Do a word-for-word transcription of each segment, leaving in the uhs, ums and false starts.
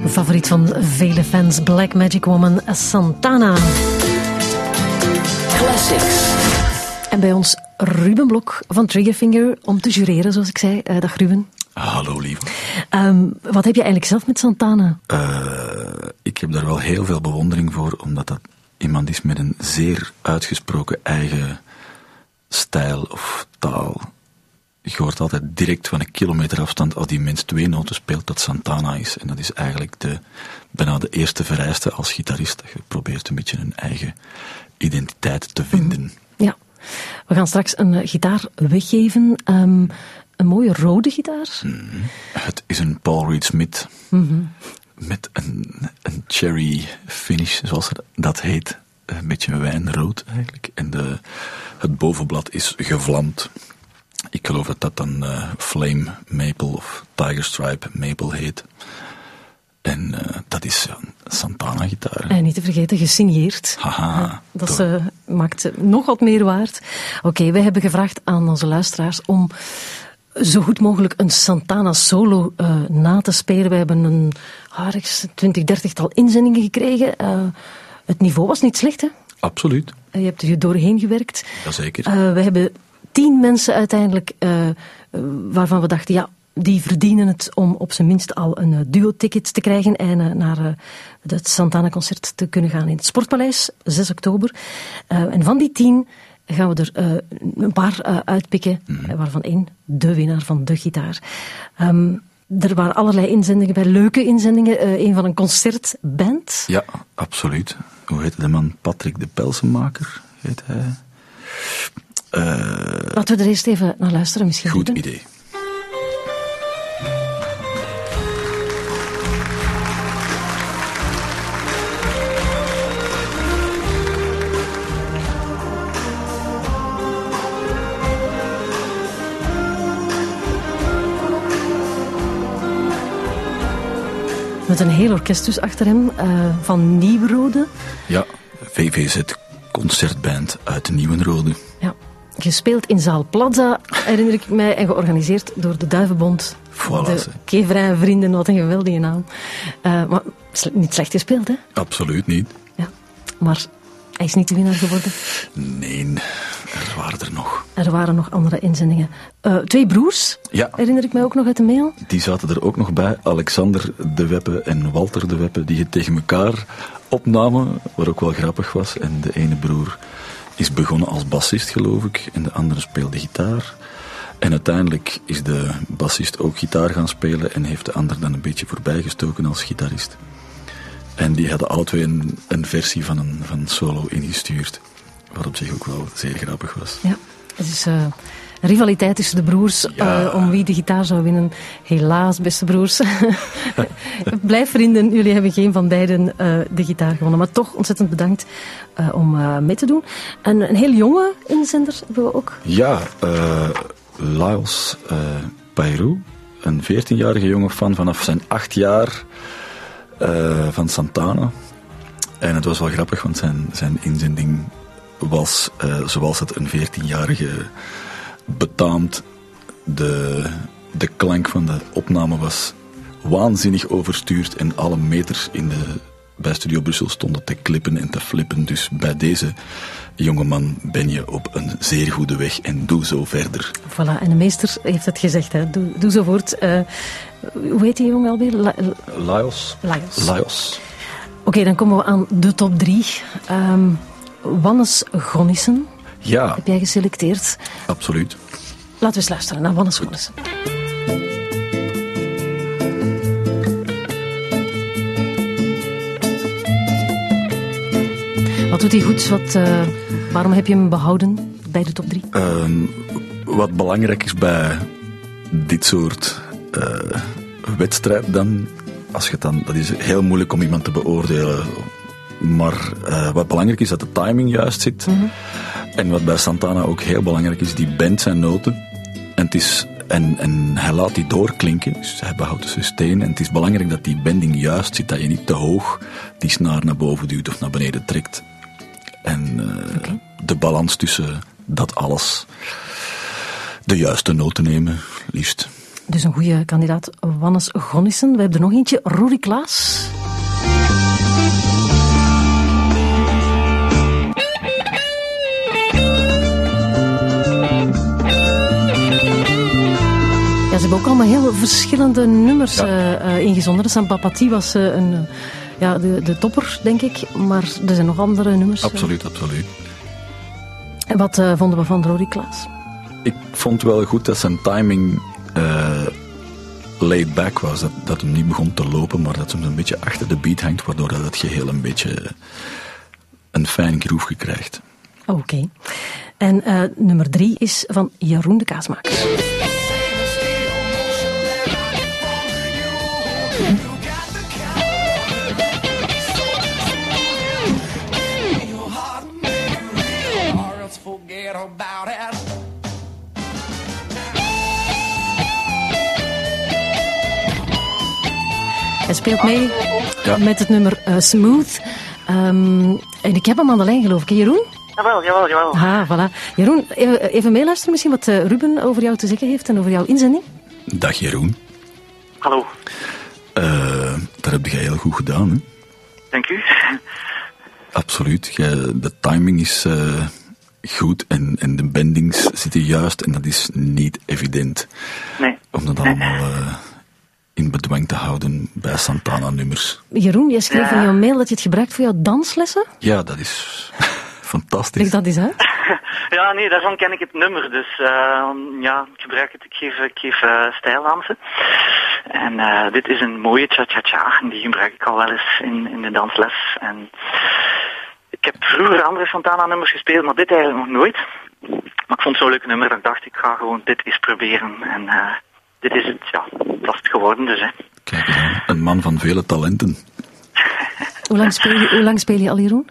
Favoriet van vele fans, Black Magic Woman, Santana. Classics. En bij ons Ruben Blok van Triggerfinger om te jureren, zoals ik zei. Uh, dag Ruben. Hallo lieve. Um, wat heb je eigenlijk zelf met Santana? Uh, ik heb daar wel heel veel bewondering voor, omdat dat iemand is met een zeer uitgesproken eigen stijl of taal. Je hoort altijd direct van een kilometer afstand als die mens twee noten speelt dat Santana is. En dat is eigenlijk de, bijna de eerste vereiste als gitarist. Dat je probeert een beetje een eigen identiteit te vinden. Mm. Ja, we gaan straks een uh, gitaar weggeven. Um, een mooie rode gitaar. Mm. Het is een Paul Reed Smith. Mm-hmm. Met een, een cherry finish, zoals dat heet. Een beetje wijnrood eigenlijk. En de, het bovenblad is gevlamd. Ik geloof dat dat dan uh, Flame Maple of Tiger Stripe Maple heet. En uh, dat is ja, Santana gitaar. En niet te vergeten, gesigneerd. Haha. Uh, dat uh, maakt het nog wat meer waard. Oké, okay, wij hebben gevraagd aan onze luisteraars om zo goed mogelijk een Santana solo uh, na te spelen. We hebben een aardig twintig, dertigtal inzendingen gekregen. Uh, het niveau was niet slecht, hè? Absoluut. Uh, je hebt er doorheen gewerkt. Jazeker. Uh, we hebben tien mensen uiteindelijk uh, uh, waarvan we dachten, ja, die verdienen het om op zijn minst al een uh, duo-ticket te krijgen en uh, naar uh, het Santana-concert te kunnen gaan in het Sportpaleis, zes oktober. Uh, en van die tien gaan we er uh, een paar uh, uitpikken, mm-hmm. uh, waarvan één de winnaar van de gitaar. Um, er waren allerlei inzendingen bij, leuke inzendingen. Uh, een van een concertband. Ja, absoluut. Hoe heet de man? Patrick de Pelsenmaker heet hij. Uh, Laten we er eerst even naar luisteren misschien. Goed doen. idee. Met een heel orkest dus achter hem, uh, van Nieuwenrode. Ja, V V Z Concertband uit Nieuwenrode. Ja, gespeeld in Zaal Plaza, herinner ik mij, en georganiseerd door de Duivenbond. Voilà, de Keverijn Vrienden, wat een geweldige naam. Uh, maar niet slecht gespeeld, hè? Absoluut niet. Ja, maar hij is niet de winnaar geworden. Nee, er waren er nog. Er waren nog andere inzendingen. Uh, twee broers, ja. Herinner ik mij ook nog uit de mail. Die zaten er ook nog bij. Alexander de Weppe en Walter de Weppe, die het tegen elkaar opnamen, wat ook wel grappig was. En de ene broer is begonnen als bassist, geloof ik, en de andere speelde gitaar. En uiteindelijk is de bassist ook gitaar gaan spelen en heeft de ander dan een beetje voorbijgestoken als gitarist. En die hadden alle twee een, een versie van een, van een solo ingestuurd, wat op zich ook wel zeer grappig was. Ja, het is uh, een rivaliteit tussen de broers ja. uh, om wie de gitaar zou winnen. Helaas, beste broers. Blijf vrienden, jullie hebben geen van beiden uh, de gitaar gewonnen. Maar toch ontzettend bedankt uh, om uh, mee te doen. En een heel jonge inzender hebben we ook. Ja, uh, Lyles uh, Payrou, een veertienjarige jongen fan vanaf zijn acht jaar uh, van Santana. En het was wel grappig, want zijn, zijn inzending was, uh, zoals het een veertienjarige betaamt, de, de klank van de opname was waanzinnig overstuurd en alle meters in de, bij Studio Brussel stonden te klippen en te flippen. Dus bij deze jongeman ben je op een zeer goede weg en doe zo verder. Voilà, en de meester heeft het gezegd, hè. Doe, doe zo voort. Uh, hoe heet die jongen alweer? Lyles. Lyles. Lyles. Oké, okay, dan komen we aan de top drie. Um, Wannes Gonnissen. Ja. Heb jij geselecteerd? Absoluut. Laten we eens luisteren naar Wannes Gonnissen. Wat doet hij goed? Wat, uh, waarom heb je hem behouden bij de top drie? Uh, wat belangrijk is bij dit soort uh, wedstrijd dan, als je het dan, dat is heel moeilijk om iemand te beoordelen. Maar uh, wat belangrijk is, dat de timing juist zit. Mm-hmm. En wat bij Santana ook heel belangrijk is, die bandt zijn noten. En, het is, en, en hij laat die doorklinken, dus hij behoudt de sustain. En het is belangrijk dat die bending juist zit, dat je niet te hoog die snaar naar boven duwt of naar beneden trekt. En uh, okay. de balans tussen dat alles, de juiste noten nemen, liefst. Dus een goede kandidaat, Wannes Gonnissen. We hebben er nog eentje, Rory Klaas. Ja, ze hebben ook allemaal heel verschillende nummers Ja. uh, uh, ingezonden. Samba Pati was uh, een, uh, ja, de, de topper, denk ik. Maar er zijn nog andere nummers. Absoluut, absoluut. En wat uh, vonden we van Rory Claes? Ik vond wel goed dat zijn timing uh, laid back was. Dat, dat hem niet begon te lopen, maar dat hij een beetje achter de beat hangt, waardoor dat het geheel een beetje een fijn groove krijgt. Oké. Okay. En uh, nummer drie is van Jeroen de Kaasmaker. Hij speelt mee ja. met het nummer uh, Smooth. Um, en ik heb hem aan de lijn, geloof ik. Jeroen? Jawel, jawel, jawel. Ah, voilà. Jeroen, even, even meeluisteren misschien wat uh, Ruben over jou te zeggen heeft en over jouw inzending. Dag Jeroen. Hallo. Uh, dat heb je heel goed gedaan, hè? Dank u. Absoluut. Je, de timing is uh, goed en, en de bendings zitten juist en dat is niet evident. Nee. Om dat allemaal uh, in bedwang te houden bij Santana-nummers. Jeroen, jij schreef ja. in jouw mail dat je het gebruikt voor jouw danslessen? Ja, dat is fantastisch. Leg dat eens uit. Ja, nee, daarvan ken ik het nummer. Dus uh, ja, ik gebruik het. Ik geef, ik geef uh, stijldansen. En uh, dit is een mooie cha-cha-cha. En die gebruik ik al wel eens in, in de dansles. En ik heb vroeger andere Santana-nummers gespeeld, maar dit eigenlijk nog nooit. Maar ik vond het zo'n leuk nummer dat ik dacht, ik ga gewoon dit eens proberen. En uh, dit is het, ja, dat is het geworden dus. Hè. Kijk eens aan, een man van vele talenten. Hoe lang speel je, hoe lang speel je al, Jeroen?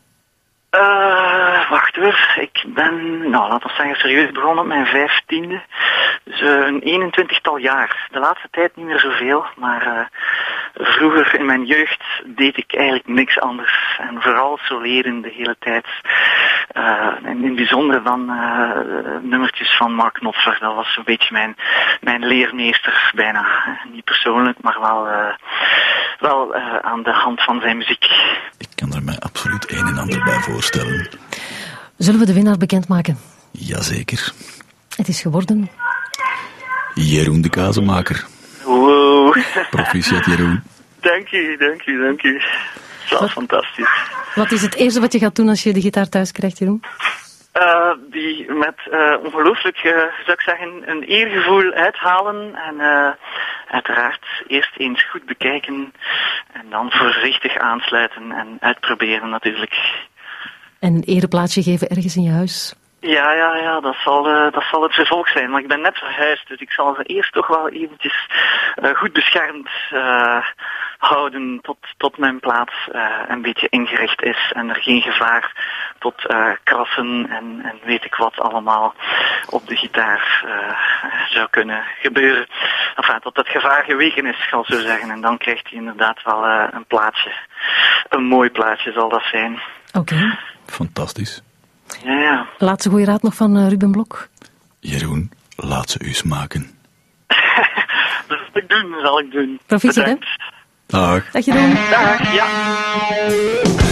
Uh, wacht even, ik ben, nou laten we zeggen, serieus begonnen op mijn vijftiende. Dus uh, een eenentwintigtal jaar. De laatste tijd niet meer zoveel, maar uh, vroeger in mijn jeugd deed ik eigenlijk niks anders. En vooral soleren de hele tijd. Uh, en in het bijzonder dan uh, nummertjes van Mark Knopfler. Dat was een beetje mijn, mijn leermeester bijna. Niet persoonlijk, maar wel, uh, wel uh, aan de hand van zijn muziek. Ik kan er mij absoluut een en ander bij voorstellen. Zullen we de winnaar bekendmaken? Jazeker. Het is geworden... Jeroen de Kazenmaker. Wow. Proficiat, Jeroen. Dank u, dank u, dank u. Dat is fantastisch. Wat is het eerste wat je gaat doen als je de gitaar thuis krijgt, Jeroen? Uh, die met uh, ongelooflijk, uh, zou ik zeggen, een eergevoel uithalen. En uh, uiteraard eerst eens goed bekijken. En dan voorzichtig aansluiten en uitproberen natuurlijk. En een ereplaatsje geven ergens in je huis? Ja, ja, ja, dat zal, uh, dat zal het vervolg zijn. Maar ik ben net verhuisd, dus ik zal ze eerst toch wel eventjes uh, goed beschermd uh, houden tot, tot mijn plaats uh, een beetje ingericht is. En er geen gevaar tot uh, krassen en, en weet ik wat allemaal op de gitaar uh, zou kunnen gebeuren. Enfin, tot het gevaar geweken is, zal ik zo zeggen. En dan krijgt hij inderdaad wel uh, een plaatsje. Een mooi plaatsje zal dat zijn. Oké. Okay. Fantastisch. Ja, ja. Laatste goede raad nog van uh, Ruben Blok. Jeroen, laat ze u smaken. Dat zal ik doen, dat zal ik doen. Proficiat, hè? Dag. Dag Jeroen. Dag, ja.